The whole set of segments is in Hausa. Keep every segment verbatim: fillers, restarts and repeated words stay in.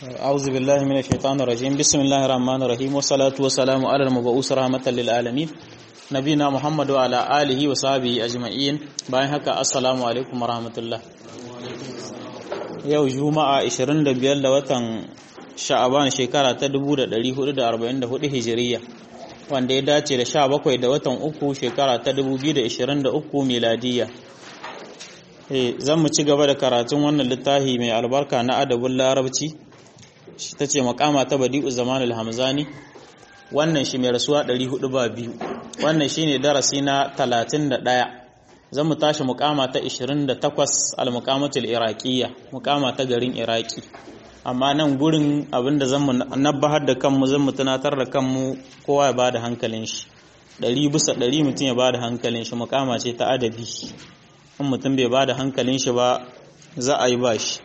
أعوذ بالله من الشيطان الرجيم بسم الله الرحمن الرحيم والصلاة والسلام على المبعوث رحمة للعالمين نبينا محمد وعلى آله وصحبه أجمعين bayan haka assalamu alaikum warahmatullah. Yau juma'a ishirin da biyar da watan sha'aban shekara ta dubu da ɗari hudu da arba'in da hudu hijiriya wanda ya dace da sha bakwai da watan uku shekara ta dubu biyu da ishirin da uku miladiyya. Zan mu ci gaba da karatun wannan littafi mai albarka na adabun larabci shi ta ce makama ta badi'u zamanul hamzani, wannan shi mai rasuwa ɗari hudu ba biyu, wannan shi ne darasi na talatin da ɗaya. Zan mu tashi mukama ta ishirin da takwas al-mukamatul iraqiyya, mukama ta garin iraki. Amma nan gurin abinda zan mu nabbahar da kanmu, zan mu tunatar da kanmu kowa ya bada hankalin shi ɗari bisa ɗari, mutum ya bada hankalin shi. Mukama ce ta adabi, in mutum bai bada hankalin shi ba za a yi bashi.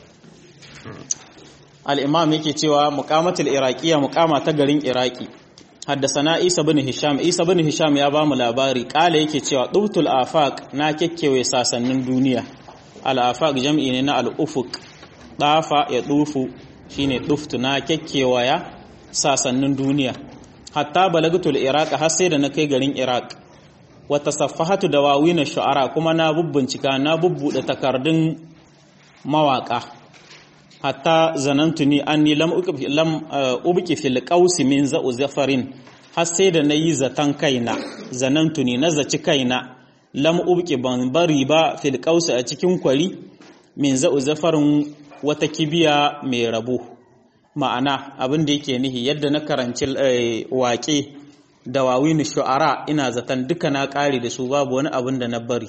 Al-imam yake cewa muqamatul iraqiyya, muqama ta garin iraki. Haddasana Isa bin Hisham, Isa bin Hisham ya ba mu labari, kala yake cewa dubtul afaq, na kekkewe sasannin duniya. Al-afaq jam'i ne na al-ufuq, dafa ya dufu shine duftu, na kekkewaya sasannin duniya. Hatta balagtul iraq, har sai da na kai garin iraq. Wa tasaffahatu dawawin ash-shu'ara, kuma na bubbuncika na bubbude takardun mawaka. Hatta zanantuni anni lam ubqi lam ubqi fil qausi min za'u zafarin, har sai da nayi zatan kaina, zanantuni nazaci kaina, lam ubqi ban bari ba fil qausi a cikin kwari, min za'u zafarin wata kibiya mai rabo. Ma'ana abin da yake nihi, yadda na karanci waƙe dawawin shu'ara, ina zatan duka na kare da su, babu wani abin da na bari.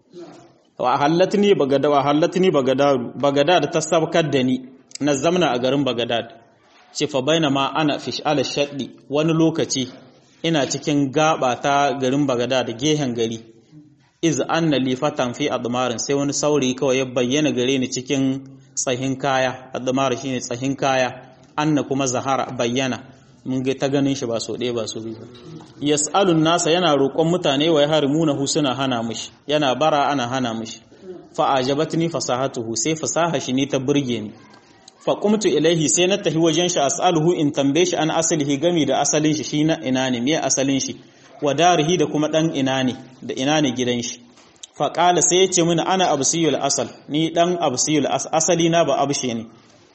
wa hallatni bagada wa hallatni bagadad bagadad ta sabkar da ni na zamna a garin bagadad. Ce fa bainama ana fi ala shaddi, wani lokaci ina cikin gaba ta garin bagadad gehen gari, iz anna li fatan fi admarin, sai wani saurayi kawai ya bayyana gare ni cikin tsahin kaya. Admar shine tsahin kaya, anna kuma zahara bayyana, mun ga ta ganin shi ba so ɗaya ba so biyu. Yas'alun nasa, yana roƙon mutane, wa yahrimunahu, suna hana mishi, yana bara ana hana mishi. Fa ajabatni fasahatuhu, sai fasaha shi ne ta burge ni. Fa qumtu ilaihi, sai na tahi wajen shi, as'aluhu, in tambaye shi an asalihi, gami da asalin shi, shi na ina ne, me asalin shi, wa darihi, da kuma dan ina ne, da ina ne gidan shi. Fa qala, sai ya ce mini ana absiyul asal, ni dan absiyul asali na ba abshe ne.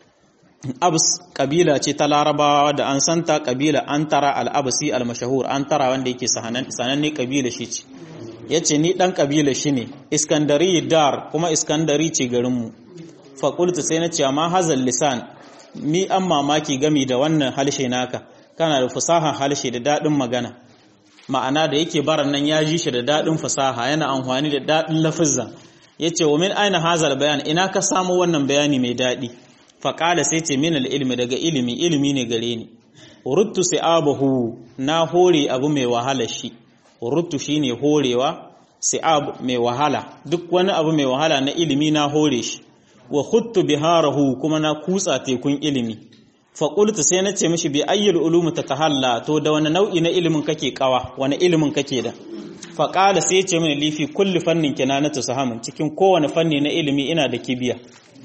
Abs kabila ce ta larabawa da an santa, kabila Antara al-Absi al-mashahur, Antara wanda yake sananne kabila shi ce. Yace ni dan kabila shi ne, Iskandari dar, kuma Iskandari ce garinmu. Fa qultu, sai na ce ma hazal lisan, ni an mamaki gami da wannan halshe naka, kana da fasaha halshe da dadin magana. Ma'ana da yake baran nan ya ji shi da dadin fasaha, yana amfani da dadin lafazza. Yace wa min aina hazal bayan, ina ka samu wannan bayani mai dadi? Faƙala, sai ce min ilmi, daga ilimi, ilimi ne gare ni. Ruttu si'abahu, na hore abu mai wahala shi. Ruttu shi ne horewa, si'ab mai wahala, duk wani abu mai wahala na ilimi na hore shi. Wa khuttu biharahu, kuma na kutsa tekun ilimi. Faƙultu, sai na ce mishi, bi ayyul ulumu tatahalla, to da wani nau'i na ilimin kake kawa, wani ilimin kake da? Faƙala, sai ce mini, lifi kulli fannin kinanatu sahamin, cikin kowane fanni na ilimi ina da kibiya.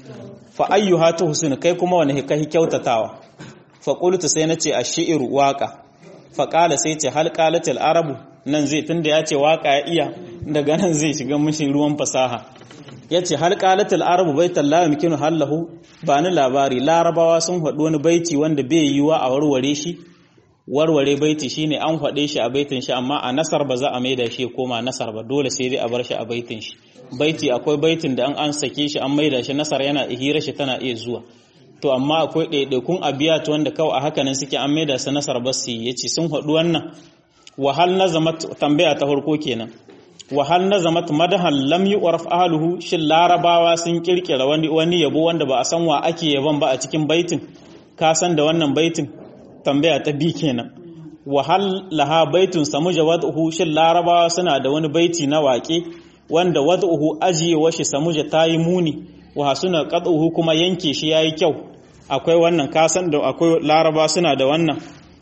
Fa ayyuha tuhsin, kai kuma wani kai kyautatawa? Fa qultu, sai nace ash-shi'r waqa. Fa qala, sai ce hal qalatil arabu, nan zai tunda yace waka ya iya, daga nan zai shiga mishi ruwan fasaha. Yace hal qalatil arabu baital la yumkinu hallahu, ba ni labari larabawa sun faɗi wani baiti wanda bai yiwa a warware shi. Warware baiti shine an faɗe shi a baitin shi, amma a nasar ba za a maida shi koma nasar ba, dole sai dai a bar shi a baitin shi. Baiti akwai baitin da an an sake shi an maida shi nasar, yana ihira shi tana iya zuwa. To amma akwai ɗaiɗaikun abiyat wanda kawai a haka nan suke an maida su nasar ba su yi. Yace sun faɗi wannan. Wahal nazamat, tambaya ta farko kenan. Wahal nazamat madahan lam yu'raf ahluhu, shin larabawa sun kirkira wani wani yabo wanda ba a san wa ake yaban ba a cikin baitin? Ka san da wannan baitin? Tambaya ta bi kenan. Wahal laha baitun samuja wad'uhu, shin larabawa suna da wani baiti na waƙe wanda wad'uhu ajiyewa shi samuja tayi muni, wa hasuna qad'uhu, kuma yanke shi yayi kyau? Akwai wannan, kasan da akwai laraba suna da wannan.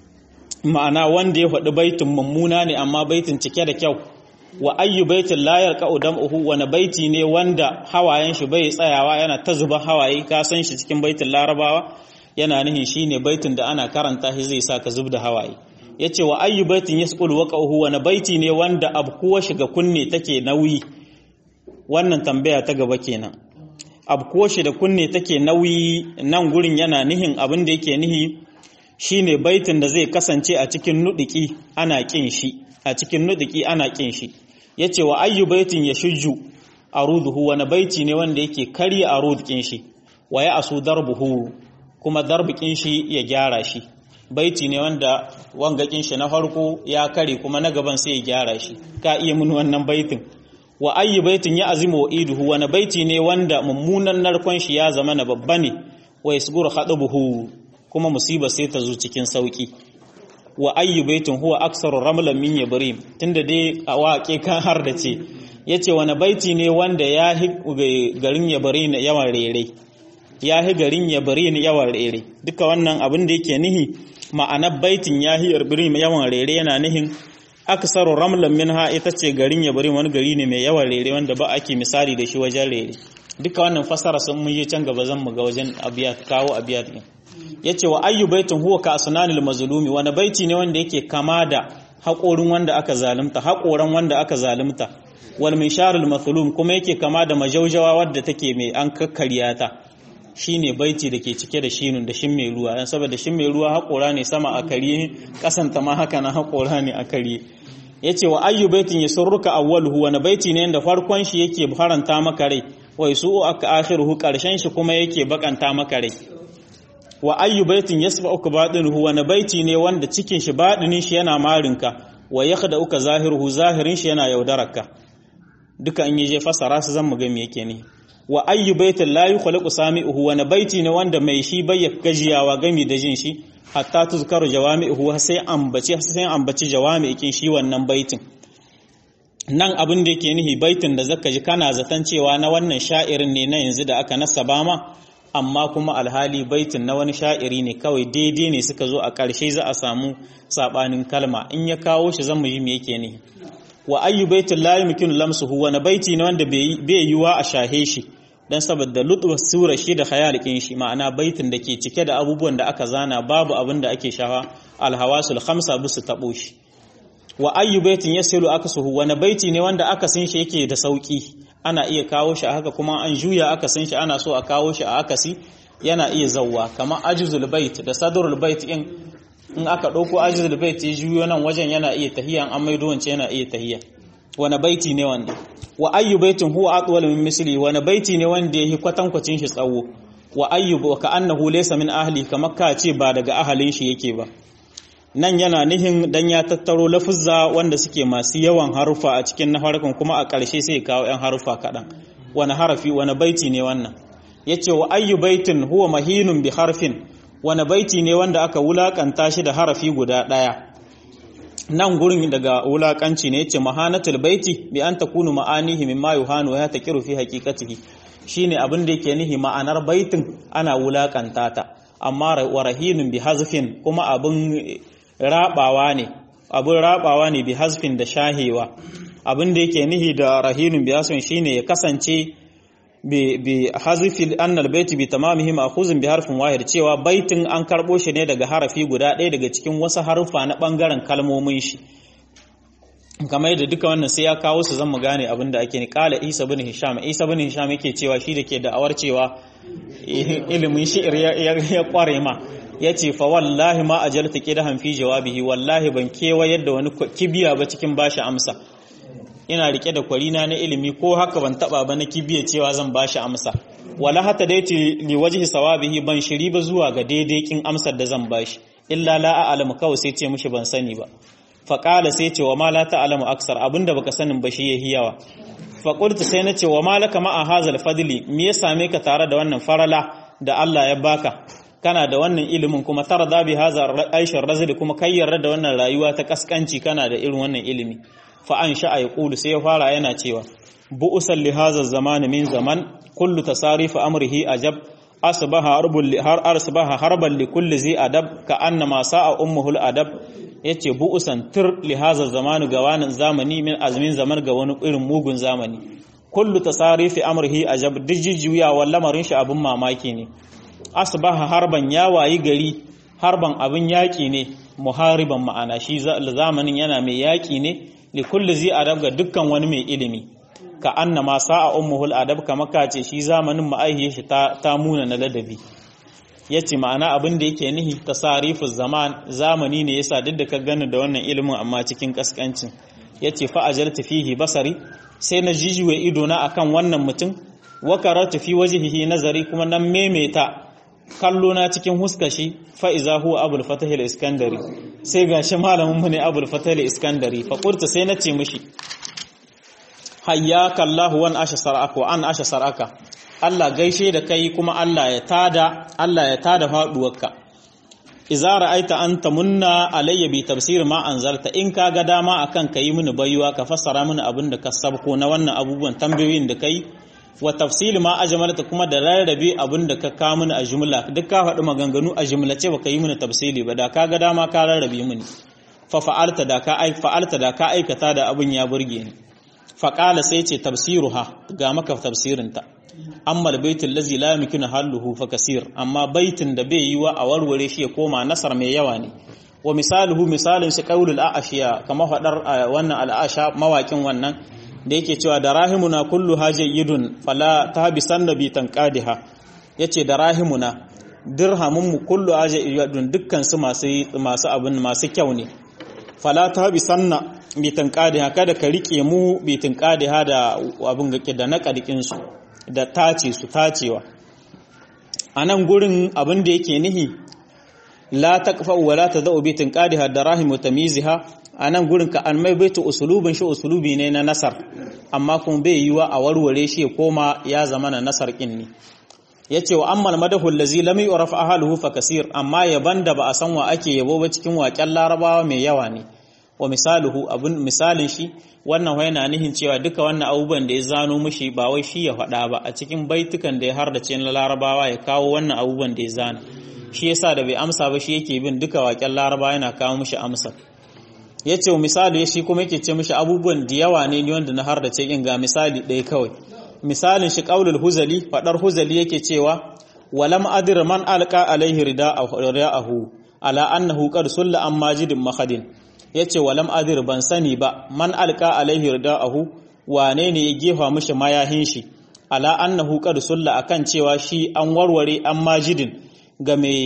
Ma'ana wanda ya faɗi baitin mummuna ne amma baitin cike da kyau. Wa ayyu baitin la yarqa'u dam'uhu, wani baiti ne wanda hawayen shi bai tsayawa, yana ta zuba hawaye, kasan shi cikin baitin larabawa? yana nihin shine baitin da ana karanta shi zai saka zubda hawaye yace wa ayyu baitin yasqul waqahu wa baiti ne wanda abkuwa shiga kunne take nauyi wannan tambaya ta gaba kenan abkuwa shi da kunne take nauyi nan gurin yana nihin abin da yake nihi shine baitin da zai kasance a cikin nudiki ana kin shi a cikin nudiki ana kin shi yace wa ayyu baitin yashujju aruduhu wa baiti ne wanda yake karya arud kin shi wa ya asu darbuhu kuma darbikin shi ya gyara shi baiti ne wanda wangakin shi na farko ya kare kuma na gaban sai ya gyara shi ka iya mun wannan baitin wa ayyu baitin ya azimu wa iduhu wa baiti ne wanda mummunan narkon shi ya zama na babba ne wa yasguru khadabuhu kuma musiba sai ta zo cikin sauki wa ayyu baitin huwa aksaru ramlan min yabrim tunda dai a waƙe kan har da ce yace wani baiti ne wanda ya hi garin yabrim yawan rere ya hi garin yabrim yawan rere duka wannan abin da yake nihi ma'anar baitin ya hi yabrim yawan rere yana nihin aksaru ramlan minha ita ce garin yabrim wani gari ne mai yawan rere wanda ba ake misali da shi wajen rere duka wannan fasara sun mun yi can gaba zan mu ga wajen abiyat kawo abiyat din yace wa ayyu baitin huwa ka asnanil mazlumi wani baiti ne wanda yake kama da haƙorin wanda aka zalunta haƙoran wanda aka zalunta wal misharul mathlum kuma yake kama da majaujawa wadda take mai an kakkarya ta shine baiti dake cike da shinun da shin mai ruwa dan saboda shin mai ruwa haƙora ne sama a kariye kasanta ma haka na haƙora ne a kariye yace wa ayyu baitin yasurruka awwaluhu wani baiti ne da farkon shi yake faranta maka rai wa yusu aka akhiruhu karshen shi kuma yake bakanta maka rai wa ayyu baitin yasba'uka batinuhu wa baiti ne wanda cikin shi badinin shi yana marinka wa yakhda'uka zahiruhu zahirin shi yana yaudararka duka an yaje fasara su zan mu ga me yake ne wa ayyu baitin la yukhlaqu sami'uhu wa baiti ne wanda mai shi bai gajiyawa gami da jin shi hatta tuzkaru jawami'uhu sai ambaci sai ambaci jawami'in shi wannan baitin nan abin da yake nihi baitin da zaka ji kana zaton cewa na wannan sha'irin ne na yanzu da aka nasaba ma amma kuma alhali baitin na wani sha'iri ne kawai daidai ne suka zo a ƙarshe za a samu sabanin kalma in ya kawo shi zan mu ji me yake ne wa ayyu baitin la yumkinu lamsuhu wa baiti ne wanda bai yiwa a shahe shi dan saboda lutwa sura shi da khayalikin shi ma'ana baitin da ke cike da abubuwan da aka zana babu abin da ake shafa alhawasul khamsa bisu tabo shi wa ayyu baitin yasilu akasuhu wa baiti ne wanda aka san shi yake da sauki ana iya kawo shi a haka kuma an juya aka san shi ana so a kawo shi a akasi yana iya zawwa kamar ajizul bait da sadrul bait in in aka dauko ajizul bait ya juyo nan wajen yana iya tahiya an maido wance yana iya tahiya wani baiti ne wanda wa ayyu baitin huwa atwal min misli wani baiti ne wanda yake kwatankwacin shi tsawo wa ayyu wa ka annahu laysa min ahli kamar ka ce ba daga ahalin shi yake ba nan yana nihin dan ya tattaro lafuzza wanda suke masu yawan harufa a cikin na harkun kuma a ƙarshe sai kawo ɗan harufa kaɗan wani harafi wani baiti ne wannan yace wa ayyu baitin huwa mahinun bi harfin wani baiti ne wanda aka wulakanta shi da harafi guda ɗaya nan gurin daga wulakanci ne yace mahanatul baiti bi an takunu ma'anihi mimma yuhanu wa taqiru fi haqiqatihi shine abin da yake nihi ma'anar baitin ana wulakanta ta amma wa rahinun bi hazfin kuma abin rabawa ne abin rabawa ne bi hazfin da shahewa abin da yake nihi da rahinun bi hazfin shine ya kasance bi bi hazfil annal baiti bi tamamihi ma'khuzun bi harfin wahid cewa baitin an karbo shi ne daga harafi guda ɗaya daga cikin wasu harufa na bangaren kalmomin shi kamar yadda duka wannan sai ya kawo su zan mu gane abin da ake ni kala Isa bin Hisham Isa bin Hisham yake cewa shi dake da awar cewa ilimin shi'ir ya kware ma yace fa wallahi ma ajalta qidahan fi jawabihi wallahi ban kewa yadda wani kibiya ba cikin bashi amsa ina rike da kwarina na ilimi ko haka ban taba ba na kibiya cewa zan bashi amsa wala hatta daiti li wajhi sawabihi ban shiri ba zuwa ga daidai kin amsar da zan bashi illa la a'lamu kawai sai ce mushi ban sani ba fa qala sai ce wa ma la ta'lamu aksar abinda baka sanin ba shi yahi yawa fa qultu sai na ce wa malaka ma hazal fadli me ya same ka tare da wannan farala da Allah ya baka kana da wannan ilimin kuma tarda bi hazar aishar razili kuma kai yarda da wannan rayuwa ta kaskanci kana da irin wannan ilimi fa an sha'a yaqulu sai ya fara yana cewa bu'usal li hadha zaman min zaman kullu tasarif amrihi ajab asbaha arbul li har asbaha harban li kulli zi adab ka annama sa'a ummuhul adab yace bu'usan tir li hadha zaman ga wannan zamani min azmin zaman ga wani irin mugun zamani kullu tasarif amrihi ajab dijjuya wal lamarin shi abun mamaki ne asbaha harban ya wayi gari harban abin yaki ne muhariban ma'ana shi zamanin yana mai yaki ne li kulli zi adab ga dukkan wani mai ilimi ka annama sa'a ummuhul adab kama kace shi zamanin ma'aihiyar shi ta ta muna na ladabi yace ma'ana abin da yake nihi tasarifuz zaman zamani ne yasa duk da ka gani da wannan ilimin amma cikin kaskancin yace fa ajaltu fihi basari sai na jijiwe ido na akan wannan mutum wa karatu fi wajhihi nazari kuma nan memeta kallo na cikin huska shi fa iza huwa abul fatah al-iskandari sai gashi malamin mu ne abul fatah al-iskandari fa qurta sai nace mishi hayyaka Allah wa an asha saraka wa an asha saraka Allah gaishe da kai kuma Allah ya tada Allah ya tada faduwarka idza ra'aita anta munna alayya bi tafsir ma anzalta in kaga dama akan kai mini bayuwa ka fassara mini abin da ka sabko na wannan abubuwan tambayoyin da kai wa tafsil ma ajmalta kuma da rarrabe abin da ka ka mini a jumla duk ka faɗi maganganu a jumlace baka yi mini tafsili ba da kaga dama ka rarrabe mini fa fa'alta da ka ai fa'alta da ka aikata da abin ya burge ni fa qala sai ce tafsiruha ga maka tafsirinta amma baitul ladzi la yumkinu halluhu fa kasir amma baitin da bai yiwa a warware shi ya koma nasar mai yawa ne wa misaluhu misalin shi qaulul a'ashiya kama fadar wannan al'asha mawakin wannan da yake cewa darahimuna kullu hajayyidun fala tahbisanna bi tanqadiha yace darahimuna dirhamun mu kullu hajayyidun dukkan su masu masu abin masu kyau ne fala tahbisanna bi tanqadiha kada ka rike mu bi tanqadiha da abin gake da na kadikin su da tace su tacewa anan gurin abin da yake nihi la taqfa wa la tadau bi tanqadiha darahim tamyiziha anan gurin ka an mai baitu usulubin shi usulubi ne na nasar amma kuma bai yiwa a warware shi ya koma ya zama na nasar kin ne yace wa ammal madahu allazi lam yuraf ahluhu fa kaseer amma yaban da ba a san wa ake yabo ba cikin waƙen larabawa mai yawa ne wa misaluhu abun misalin shi wannan yana nihin cewa duka wannan abubuwan da ya zano mushi ba wai shi ya faɗa ba a cikin baitukan da ya hardace na larabawa ya kawo wannan abubuwan da ya zana shi yasa da bai amsa ba shi yake bin duka waƙen larabawa yana kawo mushi amsa yace wa misali shi kuma yake ce mushi abubuwan da yawa ne ni wanda na hardace in ga misali ɗaya kawai misalin shi qaulul huzali fadar huzali yake cewa walam adir man alqa alaihi rida'ahu ala annahu qad sulla am majidin mahadin yace walam adir ban sani ba man alqa alaihi rida'ahu wane ne ya gefa mishi mayahin shi ala annahu qad sulla akan cewa shi an warware an majidin ga mai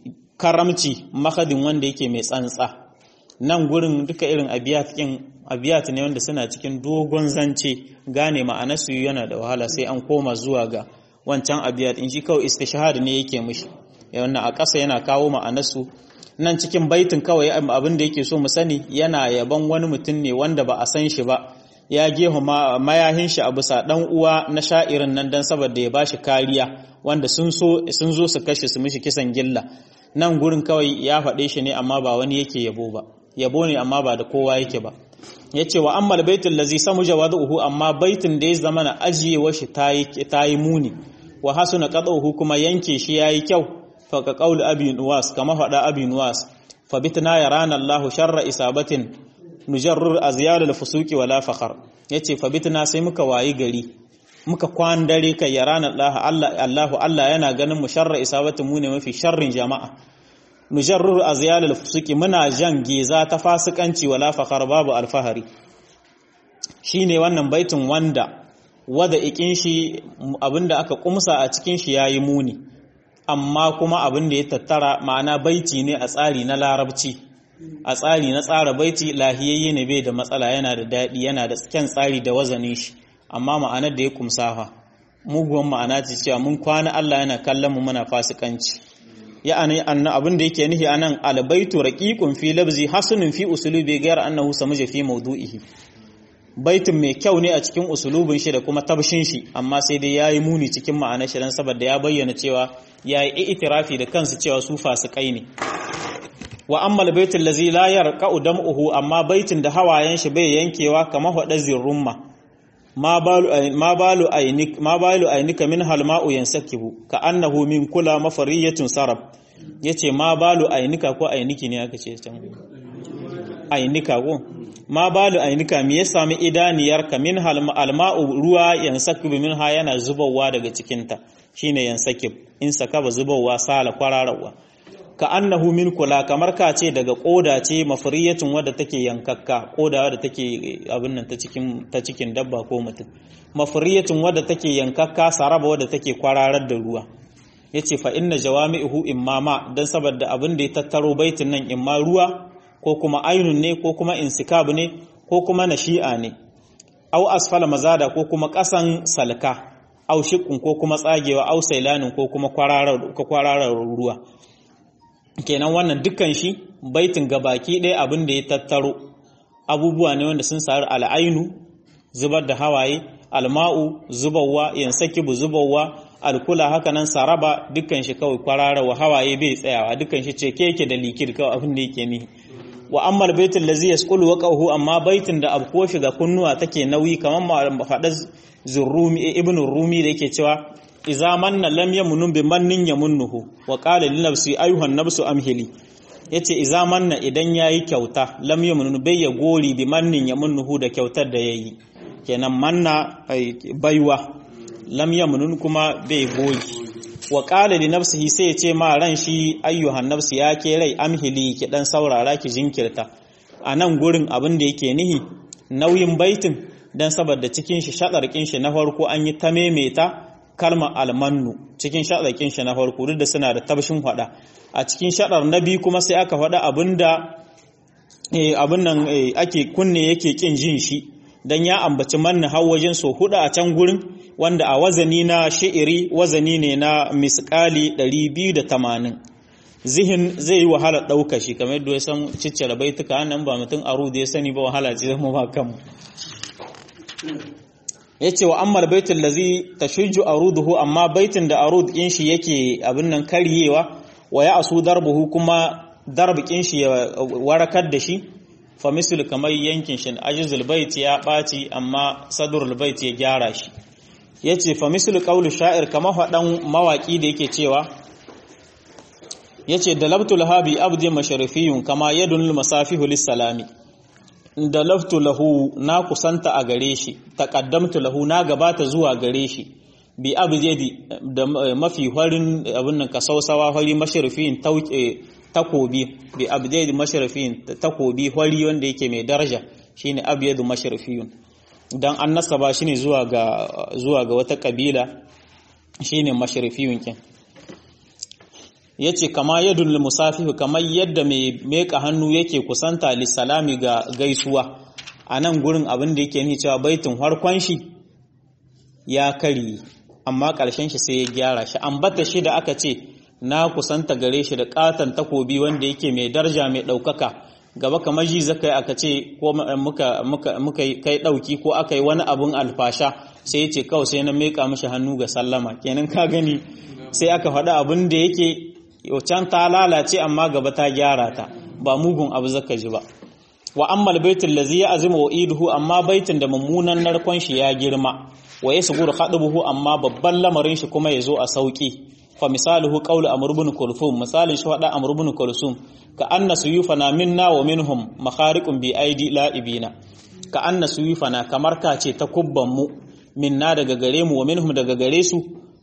karamci mahadin wanda yake mai tsantsa nan gurin duka irin abiyat kin abiyat ne wanda suna cikin dogon zance gane ma'anarsu yana da wahala sai an koma zuwa ga wancan abiyat in shi kawai istishhad ne yake mishi wannan a ƙasa yana kawo ma'anarsu nan cikin baitin kawai abin da yake so mu sani yana yaban wani mutum ne wanda ba a san shi ba ya gehu mayahin shi a bisa dan uwa na sha'irin nan dan saboda ya bashi kariya wanda sun so sun zo su kashe su mishi kisan gilla nan gurin kawai ya faɗe shi ne amma ba wani yake yabo ba yabo ne amma ba da kowa yake ba yace wa ammal baitul ladzi samu jawaduhu amma baitin da ya zama na ajiyewa shi tayi tayi muni wa hasuna qadahu kuma yanke shi yayi kyau fa ka qaul abi nuwas kama fada abi nuwas fa bitna yarana Allah sharra isabatin nujarrur azyal al-fusuqi wala fakhar yace fa bitna sai muka wayi gari muka kwan dare kai yarana Allah Allah Allah Allah yana ganin mu sharra isabatin mu ne mafi sharrin jama'a nujarrur azyal al-fusuqi muna jan geza ta fasikanci wala fakhar babu alfahari shine wannan baitin wanda wada ikin shi abinda aka kumsa a cikin shi yayi muni amma kuma abinda ya tattara ma'ana baiti ne a tsari na larabci a tsari na tsara baiti lahiyayye ne bai da matsala yana da dadi yana da kyan tsari da wazanin shi amma ma'anar da ya kumsa fa muguwan ma'ana ce cewa mun kwana Allah yana kallon mu muna fasikanci ya'ani anna abin da yake nihi anan albaitu raqiqun fi labzi hasunun fi usulubi ghayr annahu samaja fi mawdu'ihi baitin mai kyau ne a cikin usulubin shi da kuma tabshin shi amma sai dai yayi muni cikin ma'anar shi dan saboda ya bayyana cewa yayi itirafi da kansu cewa su fasikai ne wa amma albaitul ladzi la yarqa'u dam'uhu amma baitin da hawayen shi bai yankewa kamar hadazir rumma ma balu ma balu aynik ma balu aynika min halma'u yansakihu ka annahu min kula mafariyatun sarab yace ma balu aynika ko ayniki ne aka ce can aynika ko ma balu aynika me ya sami idaniyar ka min halma'u ruwa yansakihu minha yana zubawa daga cikin ta shine yansakib in sakaba zubawa sala kwararawa ka annahu min kula kamar ka ce daga koda ce mafriyatun wadda take yankakka koda wadda take abin nan ta cikin ta cikin dabba ko mutum mafriyatun wadda take yankakka saraba wadda take kwararar da ruwa yace fa inna jawami'uhu imma ma dan saboda abin da ya tattaro baitin nan imma ruwa ko kuma ainun ne ko kuma insikab ne ko kuma nashi'a ne au asfala mazada ko kuma kasan salka au shiqqun ko kuma tsagewa au sailanin ko kuma kwararar ko kwararar ruwa kenan wannan dukkan shi baitin gabaki ɗaya abin da ya tattaro abubuwa ne wanda sun sari al'ainu zubar da hawaye alma'u zubawa yansakibu zubawa alkula haka nan saraba dukkan shi kawai kwararawa hawaye bai tsayawa dukkan shi ce keke da likid kawai abin da yake ni wa ammal baitul ladzi yasqulu waqahu amma baitin da abko shi ga kunnuwa take nauyi kamar ma faɗa zurrumi ibnu rumi da yake cewa iza manna lam yamunun bi mannin yamunnuhu wa qala lin nafsi ayuhan nafsu amhili yace iza manna idan yayi kyauta lam yamunun bai ya gori bi mannin yamunnuhu da kyautar da yayi kenan manna baiwa lam yamunun kuma bai gori wa qala li nafsihi sai yace ma ran shi ayyuhan nafsi ya ke rai amhili ki dan saurara ki jinkirta anan gurin abin da yake nihi nauyin baitin dan saboda cikin shi shadarkin shi na farko an yi ta memeta kalmar almannu cikin shaɗaƙin shi na farko duk da suna da tabshin faɗa a cikin shaɗar na biyu kuma sai aka faɗa abinda abin nan ake kunne yake kin jin shi dan ya ambaci manna har wajen so hudu a can gurin wanda a wazani na shi'iri wazani ne na misqali ɗari biyu da tamanin zihin zai yi wahala ɗauka shi kamar yadda ya san ciccire baituka nan ba mutum aro da ya sani ba wahala ce zama ba kanmu yace wa ammal baitul ladzi tashujju aruduhu amma baitin da arud din shi yake abin nan karyewa wa ya asu darbuhu kuma darbikin shi ya warakar da shi fa misal kamar yankin shi ajizul bait ya baci amma sadrul bait ya gyara shi yace fa misal qaulu sha'ir kamar fadan mawaki da yake cewa yace dalabtul habi abdi masharifiyun kama yadul masafihu lis salami da laftu lahu na kusanta a gare shi taqaddamtu lahu na gabata zuwa gare shi bi abjadi da mafi farin abin nan kasausawa fari masharifin tauke takobi bi abjadi masharifin takobi fari wanda yake mai daraja shine abyadu masharifiyun dan an nasaba shine zuwa ga zuwa ga wata kabila shine masharifiyun kin yace kama yadul musafihu kamar yadda mai meka hannu yake kusanta lissalami ga gaisuwa anan gurin abin da yake ni cewa baitin harkon shi ya kari amma ƙarshen shi sai ya gyara shi ambata shi da aka ce na kusanta gare shi da katan takobi wanda yake mai daraja mai daukaka gaba kamar ji zakai aka ce ko muka muka muka kai dauki ko aka yi wani abun alfasha sai ya ce kawai sai na meka mishi hannu ga sallama kenan ka gani sai aka faɗa abin da yake can ta lalace amma gaba ta gyara ta ba mugun abu zaka ji ba wa ammal baitul ladzi ya'zimu wa iduhu amma baitin da mummunan narkon shi ya girma wa yasghuru khadbuhu amma babban lamarin shi kuma yazo a sauki fa misaluhu qawlu amr ibn kulthum misalin shi wada amr ibn kulthum ka anna suyufana minna wa minhum makhariqun bi aidi la'ibina ka anna suyufana kamar ka ce takubban mu minna daga gare mu wa minhum daga gare su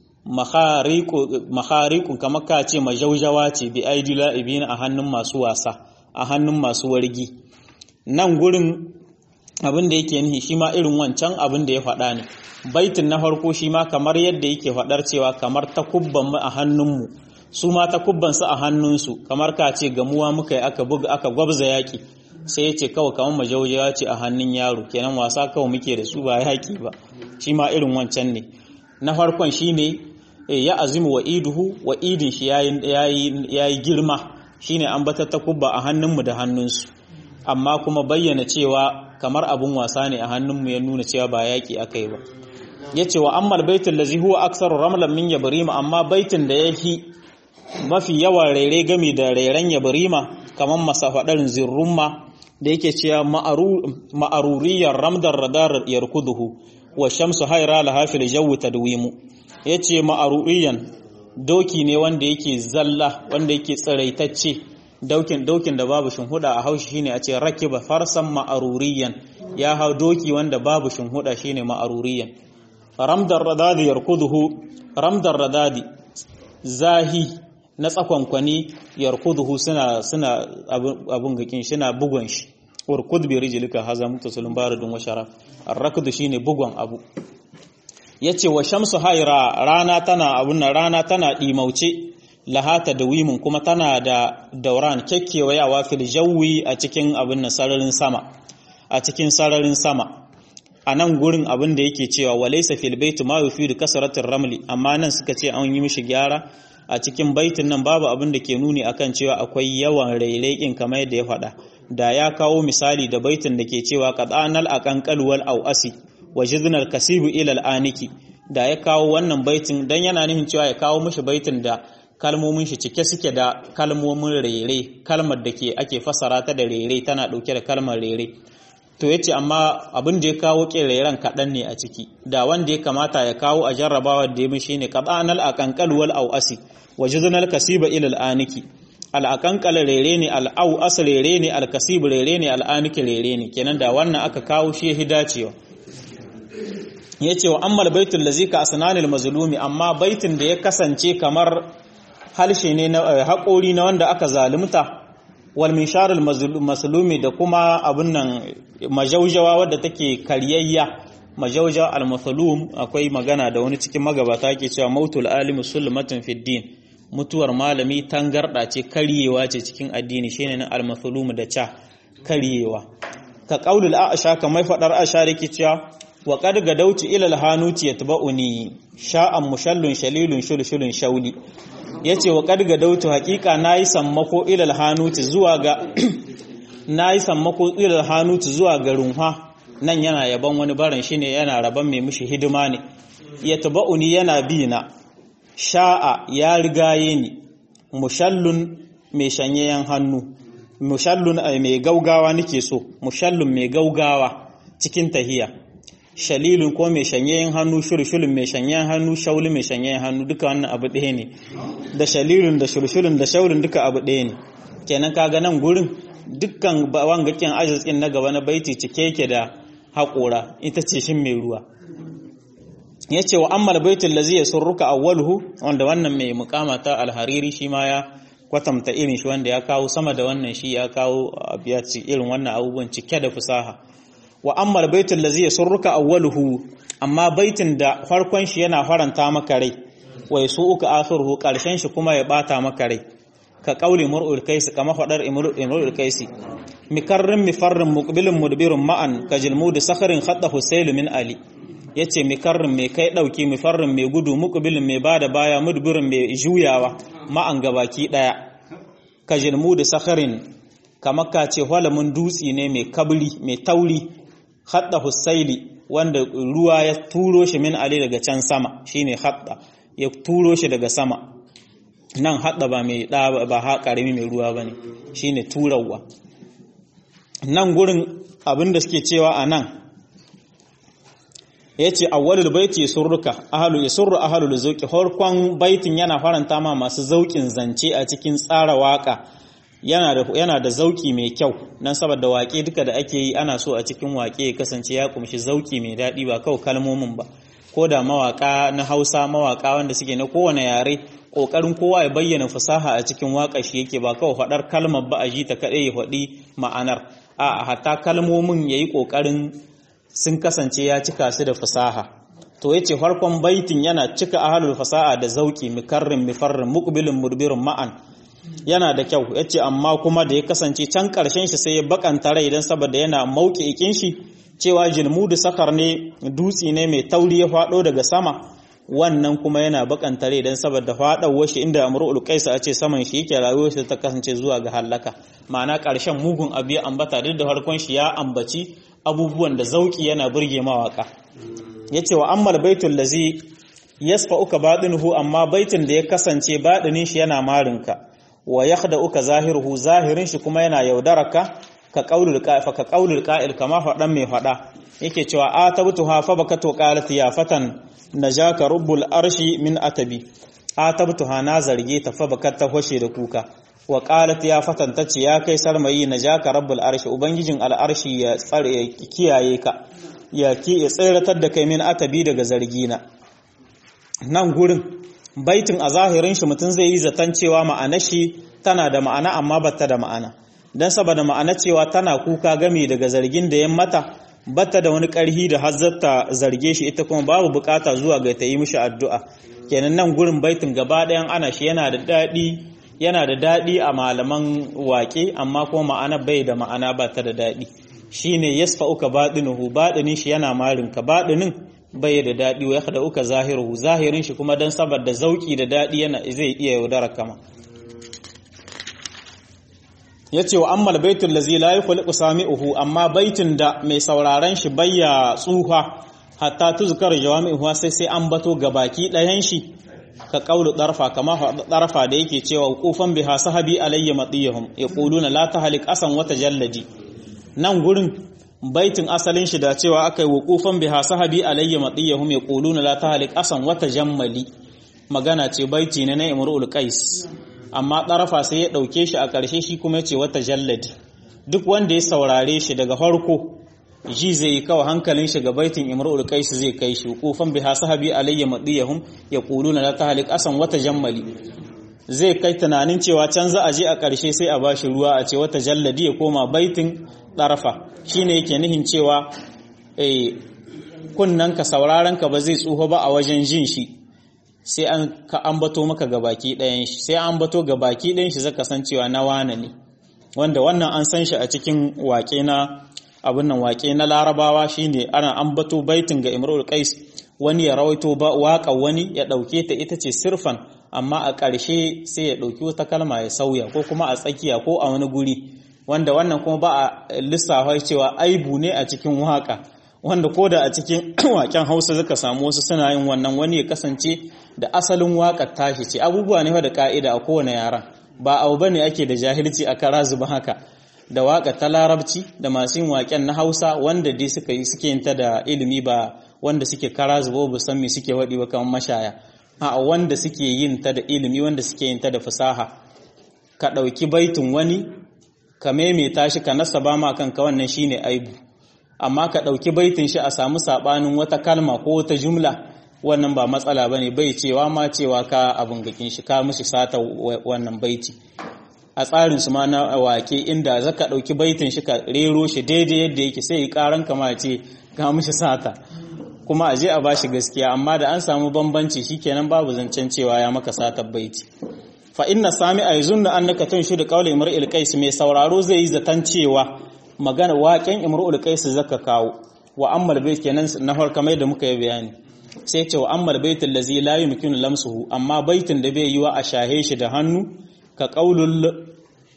makhariqun kamar ka ce majaujawa ce bi aidi la'ibina a hannun masu wasa a hannun masu wargi nan gurin abin da yake nihi shi ma irin wancan abin da ya faɗa ne baitin na farko shi ma kamar yadda yake faɗar cewa kamar takubban mu a hannunmu su ma takubban su a hannunsu kamar ka ce gamuwa muka yi aka buga aka gwabza yaki sai ya ce kawai kamar majaujawa ce a hannun yaro kenan wasa kawai muke da su ba yaki ba shi ma irin wancan ne na farkon shine ya azimu wa iduhu wa idin shi yayi girma shine an bata takubba a hannunmu da hannunsu amma kuma bayyana cewa kamar abun wasa ne a hannunmu ya nuna cewa ba yaki akai ba yace wa ammal baitul ladzi huwa aktsaru ramlan min yabrima amma baitin da yake mafi yawan rere game da reren yabrima kamar masafadarin zirrumma da yake cewa ma'aruriyar ramdar radar yarkuduhu wa shamsu hayra laha fil jawi tadwimu yace ma'aruriyan doki ne wanda yake zalla wanda yake tsiraitacce daukin daukin da babu shinhuda a haushi shine a ce rakiba farsan ma'aruriyan ya hau doki wanda babu shinhuda shine ma'aruriyan ramdar radadi yarkuduhu ramdar radadi zahi na tsakonkwani yarkuduhu suna suna abun gakin shi na bugun shi urkud bi rijlika haza mutasalun baridun wa sharaf arrakdu shine bugun abu yace wa shamsu hayra rana tana abun nan rana tana dimauce lahata da wimin kuma tana da dauran kekkewayawa fil jawi a cikin abun nan sararin sama a cikin sararin sama a nan gurin abin da yake cewa walaysa fil bait ma yufidu kasratir ramli amma nan suka ce an yi mishi gyara a cikin baitin nan babu abin da ke nuni akan cewa akwai yawan railekin kamar yadda ya faɗa da ya kawo misali da baitin da ke cewa qadanal aqanqal wal awasi wajidnal kasibu ila al aniki da ya kawo wannan baitin dan yana nufin cewa ya kawo mishi baitin da kalmomin shi cike suke da kalmomin rere kalmar da ke ake fasara ta da rere tana dauke da kalmar rere to yace amma abin da ya kawo kereren kadan ne a ciki da wanda ya kamata ya kawo a jarrabawa da yamin shine qadanal aqanqal wal awasi wajidnal kasiba ila al aniki al aqanqal rere ne al awas rere ne al kasib rere ne al aniki rere ne kenan da wannan aka kawo shi hidacewa yace wa ammal baitul ladzi ka asnanil mazlumi amma baitin da ya kasance kamar halshe ne na haƙori na wanda aka zalunta wal misharul mazlumi da kuma abun nan majaujawa wadda take kariyayya majauja al mazlum akwai magana da wani cikin magabata yake cewa mautul alim sulmatun fid din mutuwar malami tangarda ce kariyewa ce cikin addini shine nan al mazlum da cha kariyewa ka qaulul aisha kamar fadar aisha yake cewa wa qad gadauti ila al hanuti yatba'uni sha'an mushallun shalilun shulshulun shauli yace wa qad gadautu haqiqa nayi sammako ila al hanuti zuwa ga nayi sammako ila al hanuti zuwa ga runha nan yana yaban wani baran shine yana raban mai mishi hidima ne yatba'uni yana bi na sha'a ya rigaye ni mushallun mai shanyeyan hannu mushallun ay mai gaugawa nake so mushallun mai gaugawa cikin tahiya shalilun ko mai shanyeyin hannu shurshulun mai shanyeyin hannu shaulun mai shanyeyin hannu duka wannan abu ɗaya ne da shalilun da shurshulun da shaulun duka abu ɗaya ne kenan kaga nan gurin dukkan wangakin ajizin na gaba na baiti cike yake da haƙora ita ce shin mai ruwa yace wa ammal baitul ladzi yasurruka awwaluhu wanda wannan mai muqamata al-hariri shi ma ya kwatamta irin shi wanda ya kawo sama da wannan shi ya kawo abiyati irin wannan abubuwan cike da fasaha wa ammal baitul ladzi yasurruka awwaluhu amma baitin da farkon shi yana faranta maka rai wa yasuuka akhiruhu karshen shi kuma ya bata maka rai ka qauli mur'ul kaisi kama fadar imrul kaisi mikarrim mifarrim muqbilun mudbirun ma'an ka jilmud sakharin khadda husayl min ali yace mikarrim mai kai dauki mifarrim mai gudu muqbilun mai bada baya mudbirun mai juyawa ma'an gabaki daya ka jilmud sakharin kama ka ce halamun dutsi ne mai kabri mai tauri khadda husaili wanda ruwa ya turo shi min ali daga can sama shine khadda ya turo shi daga sama nan hadda ba mai da ba ha karimi mai ruwa bane shine turawa nan gurin abinda suke cewa anan yace awwalul baiti yasurruka ahlu yasurru ahlul zawqi farkon baitin yana faranta ma masu zaukin zance a cikin tsara waka yana da yana da zauki mai kyau nan saboda waƙe duka da ake yi ana so a cikin waƙe ya kasance ya kumshi zauki mai daɗi ba kawai kalmomin ba ko da mawaka na Hausa mawaka wanda suke na kowane yare kokarin kowa ya bayyana fasaha a cikin waƙa shi yake ba kawai faɗar kalmar ba a ji ta kaɗai ya faɗi ma'anar a hatta kalmomin yayi kokarin sun kasance ya cika su da fasaha to yace farkon baitin yana cika ahlul fasaha da zauki mikarrim mifarrim muqbilun mudbirun ma'an yana da kyau yace amma kuma da ya kasance can karshen shi sai ya bakanta rai dan saboda yana mauki ikin shi cewa jilmudu sakar ne dutsi ne mai tauri ya fado daga sama wannan kuma yana bakanta rai dan saboda fadawar shi inda amrul qaisa a ce saman shi yake rayuwar shi ta kasance zuwa ga halaka ma'ana karshen mugun abu ya ambata duk da farkon shi ya ambaci abubuwan da zauki yana burge mawaka yace wa ammal baitul ladzi yasfa'uka badinuhu amma baitin da ya kasance badinin shi yana marinka wa yakhda'uka zahiruhu zahirin shi kuma yana yaudaraka ka qaulul qa'ifa ka qaulul qa'il kama fadan mai fada yake cewa atabtuha fa bakatu qalat ya fatan najaka rabbul arshi min atabi atabtuha na zarge ta fa bakata hoshe da kuka wa qalat ya fatan tace ya kai sarmayi najaka rabbul arshi ubangijin al'arshi ya tsare kiyaye ka ya ki ya tsiratar da kai min atabi daga zargina. Nan gurin baitin a zahirin shi mutum zai yi zaton cewa ma'ana shi tana da ma'ana amma bata da ma'ana, dan saboda ma'ana cewa tana kuka game daga zargin da ya mata, bata da wani ƙarhi da hazzarta zarge shi, ita kuma babu bukata zuwa ga ta yi mishi addu'a. Kenan nan gurin baitin gaba ɗayan ana shi yana da daɗi yana da daɗi a malaman waƙe, amma kuma ma'ana bai da ma'ana ba ta da daɗi. Shine yasfa'uka baɗinuhu, baɗinin shi yana marinka, baɗinin bai da daɗi, wa yakhda'uka zahiruhu, zahirin shi kuma dan saboda zauki da daɗi yana zai iya yaudara kama. Yace wa ammal baitul ladzi la yukhliqu sami'uhu, amma baitin da mai sauraron shi bayya tsuha hatta tuzkar jawami'uhu, sai sai an bato gabaki ɗayan shi, ka kaulu darfa kama darfa da yake cewa kufan biha sahabi alayya matiyahum yaquluna la tahlik asan wa tajalladi. Nan gurin baitin asalin shi da cewa akai wuqufan biha sahabi alayya matiyahum yaquluna la tahlik asan wa tajammali, magana ce baiti ne na Imrul Qais, amma ɗarafa sai ya ɗauke shi a ƙarshe shi kuma ce wata jalladi. Duk wanda ya saurare shi daga farko ji zai yi kawai hankalin shi ga baitin Imrul Qais zai kai shi, kufan biha sahabi alayya madiyahum yaquluna la tahlik asan wata jammali, zai kai tunanin cewa can za a je a ƙarshe sai a bashi ruwa a ce wata jalladi ya koma baitin ɗarafa. Shine yake nihin cewa eh kunnan ka sauraron ka ba zai tsuho ba a wajen jin shi, sai an ka ambato maka gabaki ɗayan shi, sai an ambato gabaki ɗayan shi zaka san cewa na wane ne, wanda wannan an san shi a cikin waƙe na abin nan waƙe na Larabawa. Shine ana ambato baitin ga Imrul Qais, wani ya rawaito ba waƙa wani ya ɗauke ta ita ce sirfan, amma a ƙarshe sai ya ɗauki wata kalma ya sauya, ko kuma a tsakiya ko a wani guri, wanda wannan kuma ba a lissafa cewa aibu ne a cikin waƙa, wanda ko da a cikin waƙen Hausa zaka samu wasu suna yin wannan, wani ya kasance da asalin waƙar tashi ce. Abubuwa ne da ka'ida a kowane yaran, ba abu bane ake da jahilci a kara zuba haka, da waƙa ta Larabci da masu yin waƙen na Hausa wanda dai suka yi suke yin ta da ilimi, ba wanda suke kara zuba ba san me suke waɗi ba kamar mashaya, a wanda suke yin ta da ilimi, wanda suke yin ta da fasaha. Ka ɗauki baitin wani ka maimaita shi ka nasaba ma kanka, wannan shine aibu, amma ka ɗauki baitin shi a samu saɓanin wata kalma ko wata jumla, wannan ba matsala bane, bai cewa ma cewa ka abun gakin shi ka mishi sata wannan baiti. A tsarin su ma na wake, inda zaka ɗauki baitin shi ka rero shi daidai yadda yake, sai yi karan kama ce ka mishi sata, kuma aje a bashi gaskiya. Amma da an samu bambanci shikenan babu zancen cewa ya maka satar baiti. Fa inna sami'a yazunnu annaka tunshidu qawli Imrul Qais, mai sauraro zai yi zaton cewa magana waƙen Imrul Qais zaka kawo. Wa ammal bait kenan na farko mai da muka yi bayani, sai ce wa ammal baitul ladzi la yumkinu lamsuhu, amma baitin da bai yiwa a shahe shi da hannu, ka qaulul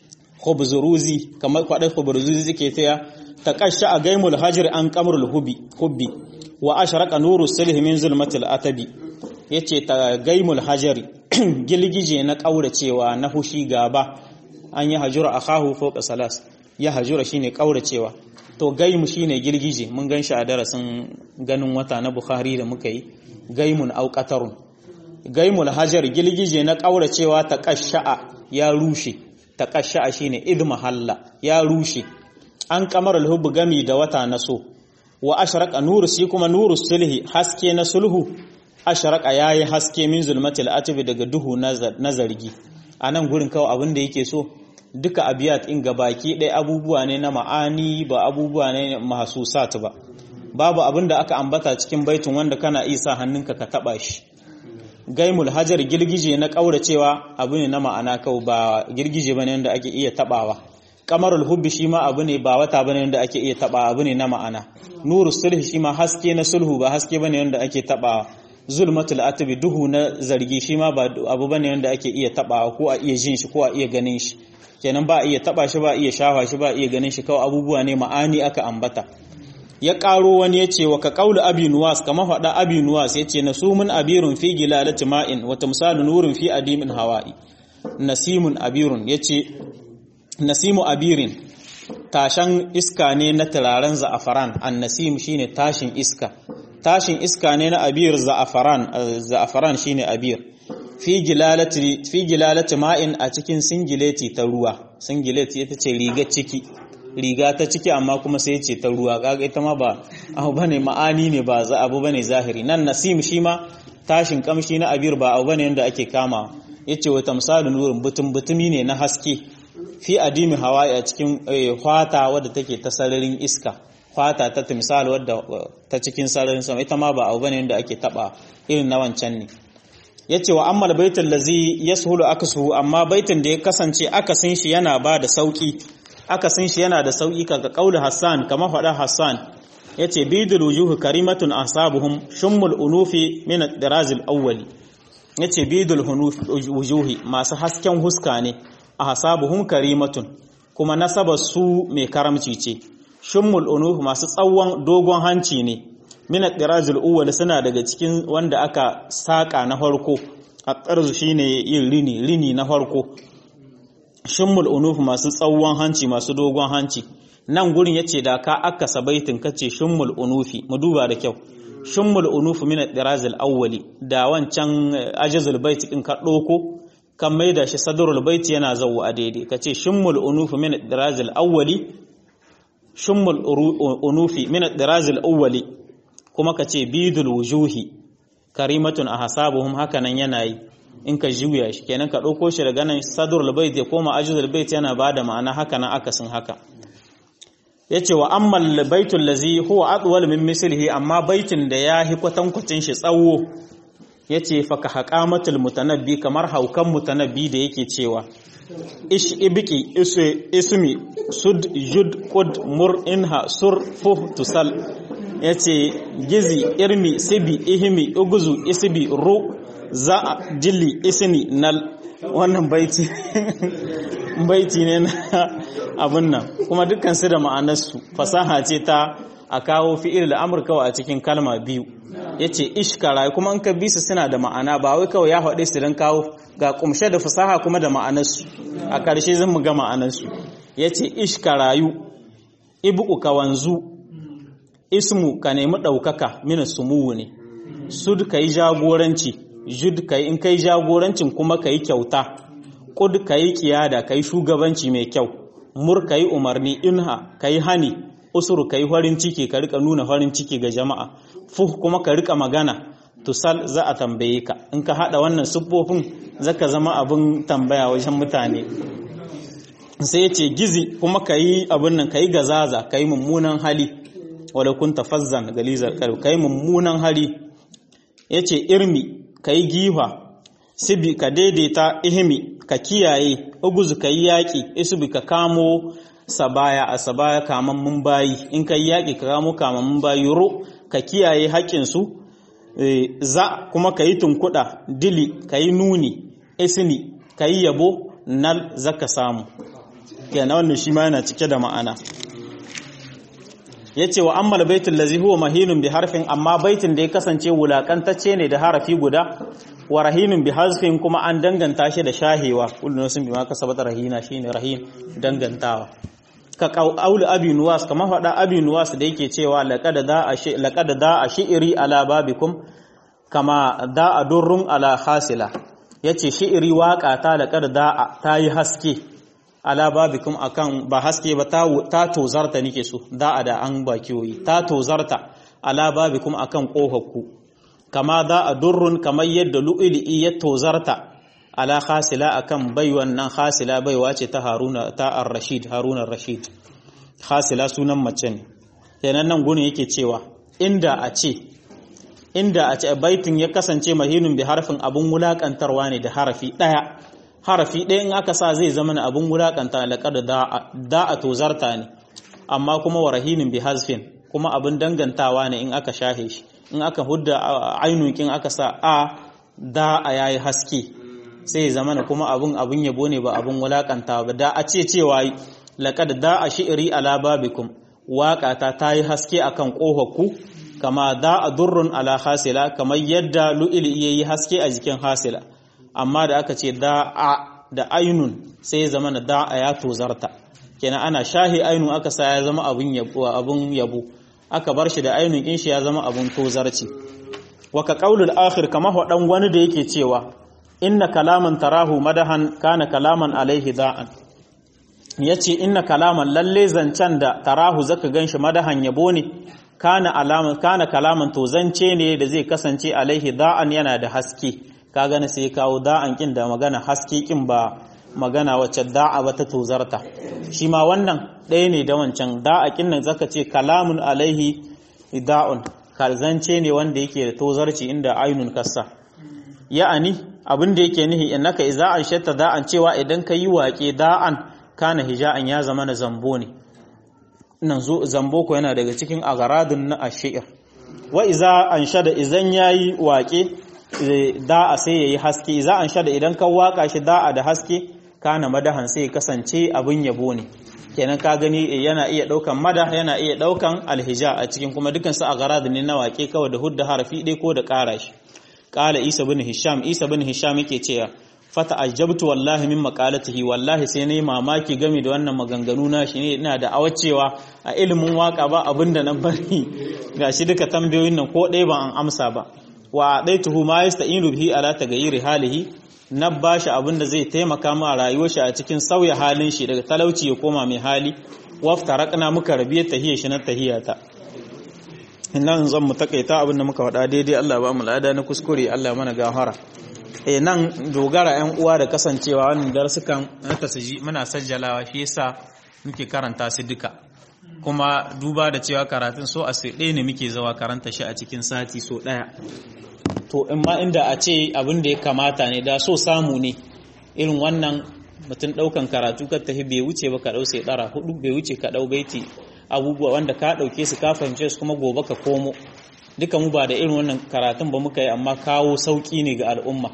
khubzuruzi, kamar kwadai khubzuruzi ke taya taqashsha a gaimul hajr an qamrul hubbi hubbi wa ashraqa nuru sulhi min zulmatil atabi. Yace ta gaimul hajari gilgije na kauracewa na hushi gaba, an yi hajura akahu fawqa salas, ya hajura shine kauracewa, to gaimu shine girgije, mun gan shi a darasin ganin wata na Bukhari da muka yi, gaimun au qatarun. Gaimul hajar girgije na kauracewa ta qashsha'a ya rushe, ta qashsha'a shine idmahalla ya rushe, an qamarul hubb gami da wata na so, wa ashraqa nuru shi kuma nuru sulhi haske na sulhu, ashraqa yayi haske min zulmatil atbi daga duhu na zargi. Anan gurin kawai abin da yake so duka abiyat in gabaki ɗaya abubuwa ne na ma'ani, ba abubuwa ne mahsusat ba. Babu abin da aka ambata cikin baitin wanda kana iya sa hannunka ka taba shi. Gaimul hajar girgije na kauracewa abu ne na ma'ana kawai, ba girgije bane wanda ake iya tabawa. Qamarul hubbi shi ma abu ne, ba wata bane wanda ake iya taba, abu ne na ma'ana. Nuru sulhi shi ma haske na sulhu, ba haske bane wanda ake tabawa. Zulmatul atbi duhu na zargi shi ma ba abu bane wanda ake iya tabawa ko a iya jin shi ko a iya ganin shi. Kenan ba iya taba shi, ba iya shafa shi, ba iya ganin shi, kawai abubuwa ne ma'ani aka ambata. Ya karo wani yace wa ka qaulu abi nuwas, kama fada abi nuwas yace nasumun abirun fi gilalati ma'in wa tamsalu nurun fi adimin hawa'i. Nasimun abirun yace nasimu abirin tashan iska ne na turaren za'afaran, annasim shine tashin iska, tashin iska ne na abir za'afaran, za'afaran shine abir. fi gilalati fi gilalati ma'in a cikin singileti ta ruwa, singileti ita ce rigar ciki, riga ta ciki amma kuma sai ce ta ruwa kaga ita ma ba abu bane ma'ani ne ba za abu bane zahiri nan nasim shi ma tashin kamshi na abir ba abu bane yanda ake kama yace wa tamsalu nurin butun butumi ne na haske fi adimi hawa'i a cikin hwata wadda take ta sararin iska hwata ta timsal wadda ta cikin sararin sama ita ma ba abu bane yanda ake taba irin na wancan ne yace wa ammal baitul ladzi yashulu aksuhu amma baitin da ya kasance akasin shi yana ba da sauki akasin shi yana da sauki kaga qaulu Hassan kama fada Hassan yace bidul wujuh karimatun asabuhum shummul unufi min ad-diraz al-awwali yace bidul wujuhi masu hasken huska ne ahsabuhum karimatun kuma nasabar su mai karamci ce shummul unuf masu tsawon dogon hanci ne min ad-diraz al-awwali suna daga cikin wanda aka saka na farko at-tarzu shine yin rini rini na farko shimmul unuf masu tsawon hanci masu dogon hanci nan gurin yace da ka akasa baitin kace shimmul unufi mu duba da kyau shimmul unuf min ad-diraz al-awwali da wancan ajazul bait din ka doko kan maida shi sadrul bait yana zawo a daidai kace shimmul unuf min ad-diraz al-awwali shimmul unufi min ad-diraz al-awwali kuma kace bidul wujuhi karimatun ahsabuhum hakanan yana yi in ka juya shi kenan ka ɗauko shi daga nan sadrul bait ya koma ajzul bait yana bada ma'ana haka nan akasin haka yace wa ammal baitul ladzi huwa atwal min mislihi amma baitin da ya hi kwatankwacin shi tsawo yace fa ka haqamatul mutanabbi kamar haukan mutanabbi da yake cewa ish ibiki ismi sud jud qud mur inha sur fuh tusal yace gizi irmi sibi ihmi uguzu isbi ru za a jilli isini nal wannan baiti baiti ne na abun nan kuma dukkan su da ma'anarsu fasaha ce ta a kawo fi'il da amurka a cikin kalma biyu yace ishkara kuma in ka bi su suna da ma'ana ba wai kawai ya faɗe su don kawo ga kumshe da fasaha kuma da ma'anarsu a ƙarshe zan mu ga ma'anarsu yace ishkarayu ibu ka wanzu ismu ka nemi ɗaukaka mina sumuwu ne sud ka yi jagoranci jud kai in kai jagorancin kuma kai kyauta kud kai kiyada kai shugabanci mai kyau mur kai umarni inha kai hani usur kai farin ciki ka rika nuna farin ciki ga jama'a fuh kuma ka rika magana tusal za a tambaye ka in ka hada wannan siffofin zaka zama abin tambaya wajen mutane sai ya ce gizi kuma kai abin nan kai gazaza kai mummunan hali wala kunta fazzan galizar qalb kai mummunan hali yace irmi ka yi giwa sibi ka daidaita ihimi ka kiyaye uguzu ka yi yaƙi isubi ka kamo sabaya a sabaya kamammun bayi in ka yi yaƙi ka kamo kamammun bayi ro ka kiyaye haƙƙinsu za kuma ka yi tunkuɗa dili ka yi nuni isini ka yi yabo nal zaka samu yana wannan shi ma yana cike da ma'ana yace wa ammal baitul ladzi huwa mahinun bi harfin amma baitin da ya kasance wulakantacce ne da harafi guda wa rahinun bi hazfin kuma an danganta shi da shahewa kullu nasin bima kasabata rahina shine rahin dangantawa ka qaul abi nuwas kama fada abi nuwas da yake cewa laqad da ashi laqad da ashiri ala babikum kama da adurrun ala khasila yace shi'iri waka ta laqad da tayi haske ala babikum akan ba haske ba ta tozarta nike so da da an bakiyoyi ta tozarta ala babikum akan kohakku kama da adurrun kamar yadda lu'ili ya tozarta ala khasila akan bai wannan khasila baiwa ce ta haruna ta ar-rashid haruna ar-rashid khasila sunan mace ne kenan nan gurin yake cewa inda a ce inda a ce baitin ya kasance mahinun bi harfin abun wulakantarwa ne da harafi daya harafi ɗaya in aka sa zai zama abin wulaƙanta laƙar da a tozarta ne amma kuma wa rahinin bi hazfin kuma abin dangantawa ne in aka shahe shi in aka hudda ainukin aka sa a da a yayi haske sai zama kuma abin abin yabo ne ba abin wulaƙanta ba da a ce cewa laƙar da a shi'iri ala babikum waƙata ta yi haske akan ƙohakku kama da a durrun ala hasila kamar yadda lu'ili iya yi haske a jikin hasila amma da aka ce da'a da ainun sai ya zama da da'a ya tozarta kenan ana shahi ainun aka sa ya zama abun yabo abun yabo aka bar shi da ainun in shi ya zama abun tozarci wa ka qaulul akhir kama wadan wani da yake cewa inna kalaman tarahu madahan kana kalaman alaihi da'an yace inna kalaman lalle zancen da tarahu zaka ganshi madahan yabo ne kana alaman kana kalaman to zance ne da zai kasance alaihi da'an yana da haske ka gane sai kawo da'an kin da magana haske kin ba magana wacce da'a ba ta tozarta shi ma wannan ɗaya ne da wancan da'a kin nan zaka ce kalamun alaihi da'un zance ne wanda yake da tozarci inda ainun kassa ya'ani abin da yake nihi innaka idza anshatta da'an cewa idan ka yi waƙe da'an kana hija'an ya zama na zambo ne nan zo zambo ko yana daga cikin agaradun na ashir wa idza anshada idan yayi waƙe da'a sai yayi haske idza anshada idan ka waka shi da'a da haske kana madahan sai kasance abin yabo ne kenan ka gani yana iya daukan mada yana iya daukan alhija a cikin kuma dukan su agaradun ne na waƙe kawai da hudda harafi ɗaya ko da ƙara shi qala isa bin hisham isa bin hisham yake cewa fata ajabtu wallahi min maqalatihi wallahi sai nayi mamaki game da wannan maganganu na shi ne ina da awacewa a ilimin waka ba abinda nan bari gashi duka tambayoyin nan ko ɗaya ba an amsa ba wa daituhu ma yasta'inu bihi ala tagayyiri halihi na bashi abinda zai taimaka ma rayuwar shi a cikin sauya halin shi daga talauci ya koma mai hali waftaraqna muka rabiya tahiyya shi na tahiyata nan zan mu takaita abinda muka faɗa daidai Allah ba mu lada na kuskure Allah mana gafara eh nan dogara ƴan uwa da kasancewa wannan darsukan na tasiji muna sajjalawa shi yasa muke karanta su duka kuma duba da cewa karatun so a sai ɗaya ne muke zawa karanta shi a cikin sati so ɗaya to in ma inda a ce abin da ya kamata ne da so samu ne irin wannan mutum ɗaukan karatu ka tafi bai wuce ba ka ɗau sai ɗara hudu bai wuce ka ɗau baiti abubuwa wanda ka ɗauke su ka fahimce su kuma gobe ka komo duka mu ba da irin wannan karatun ba muka yi amma kawo sauƙi ne ga al'umma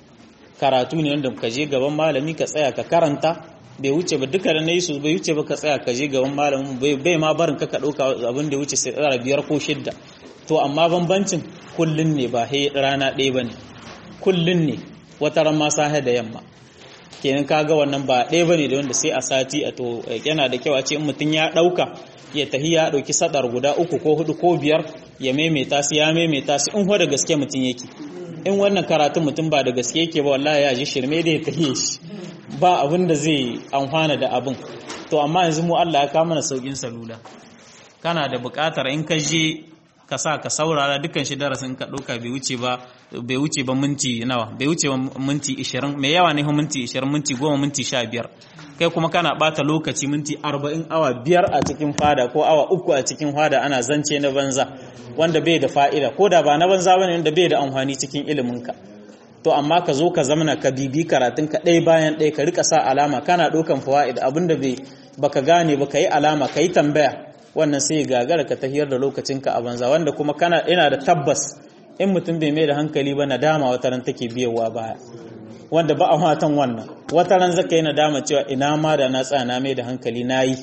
karatu ne wanda ka je gaban malami ka tsaya ka karanta bai wuce ba duka da na yi su bai wuce ba ka tsaya ka je gaban malamin bai ma barin ka ka ɗauka abin da wuce sai tsara biyar ko shidda to amma bambancin kullun ne ba he rana ɗaya ba ne kullun ne wata ran ma sahe da yamma kenan kaga wannan ba ɗaya ba ne da wanda sai a sati a to yana da kyau a ce in mutum ya ɗauka ya tahi ya ɗauki sadar guda uku ko hudu ko biyar ya maimaita su ya maimaita su in da gaske mutum yake in wannan karatun mutum ba da gaske yake ba wallahi ya ji shirme da ya tahiye shi ba abin da zai amfana da abin to amma yanzu mu Allah ya kama mana saukin salula kana da buƙatar in ka je ka sa ka saurara dukkan shi darasin ka ɗauka bai wuce ba bai wuce ba minti nawa bai wuce ba minti ishirin mai yawa ne minti ishirin minti goma minti sha biyar kai kuma kana bata lokaci minti arba'in awa biyar a cikin fada ko awa uku a cikin fada ana zance na banza wanda bai da fa'ida ko da ba na banza bane wanda bai da amfani cikin iliminka to amma ka zo ka zamana ka bibi karatun ka ɗaya bayan ɗaya ka rika sa alama kana ɗaukan fawaid abinda bai baka gane ba ka yi alama ka yi tambaya wannan sai gagara ka tahiyar da lokacinka a banza wanda kuma kana ina da tabbas in mutum bai mai da hankali ba nadama wata ran take biyowa baya wanda ba a fatan wannan wata ran zaka yi nadama cewa ina ma da na tsana mai da hankali nayi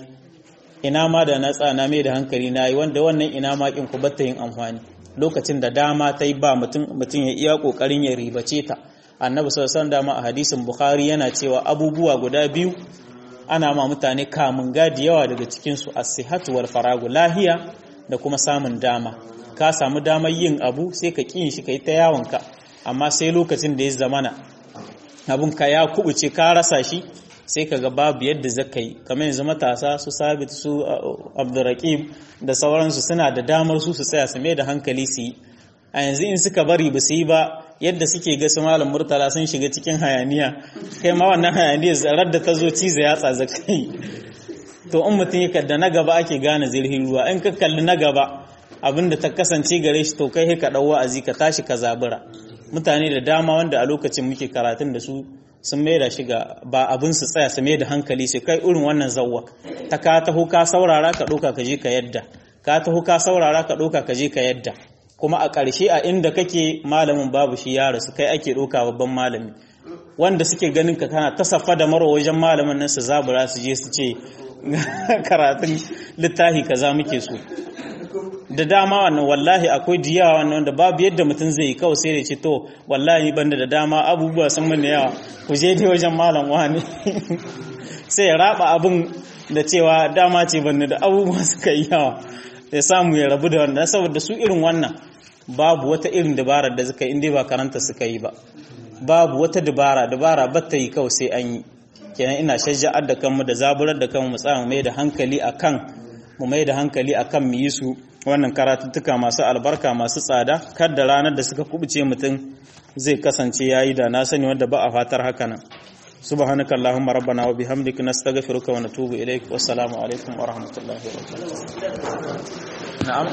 ina ma da na tsana mai da hankali nayi wanda wannan ina ma kin ku batta yin amfani lokacin da dama ta yi ba mutum mutum ya iya kokarin ya ribace ta annabi sallallahu alaihi wasallam a hadisin bukhari yana cewa abubuwa guda biyu ana ma mutane kamun gadi yawa daga cikinsu as-sihhatu wal faragu lahiya da kuma samun dama ka samu damar yin abu sai ka kin shi kai ta yawonka amma sai lokacin da ya zamana abun ka ya kubuce ka rasa shi sai kaga babu yadda zaka yi kamar yanzu matasa su Sabit su Abdurraqib da sauransu suna da damar su su tsaya su mai da hankali su yi a yanzu in suka bari ba su yi ba yadda suke ga su malam Murtala sun shiga cikin hayaniya kai ma wannan hayaniya zarar da ta zo ciza ya tsaza kai to in mutum ya kadda na gaba ake gane zirhin ruwa in ka kalli na gaba abinda ta kasance gare shi to kai ka dau wa'azi ka tashi ka zabura mutane da dama wanda a lokacin muke karatun da su sun mai da shiga ba abin su tsaya su mai da hankali sai kai irin wannan zawwa ta ka taho ka saurara ka ɗauka ka je ka yadda ka taho ka saurara ka ɗauka ka je ka yadda kuma a ƙarshe a inda kake malamin babu shi ya rasu kai ake ɗauka babban malami wanda suke ganin ka kana ta safa da maro wajen malamin nan su zabura su je su ce karatun littafi kaza muke so da dama wannan wallahi akwai diyawa wannan wanda babu yadda mutum zai yi kawai sai da ce to wallahi banda da dama abubuwa sun mun yawa ku je dai wajen malam wani sai ya raba abin da cewa dama ce banda da abubuwa suka yi yawa ya samu ya rabu da wannan saboda su irin wannan babu wata irin dabarar da suka yi inda ba karanta suka yi ba babu wata dabara dabara batta yi kawai sai an yi kenan ina shajja'ar da kanmu da zaburar da kanmu mu tsaya mu mai da hankali akan mu mai da hankali akan mu yi su wannan karatuttuka masu albarka masu tsada kar da ranar da suka kubuce mutum zai kasance yayi da na sani wanda ba a fatar haka nan subhanaka allahumma rabbana wa bihamdika nastaghfiruka wa natubu ilaik wassalamu alaikum wa rahmatullahi wa barakatuh na'am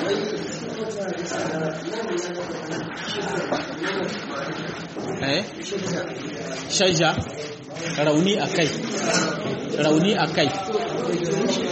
eh shajja rauni akai rauni akai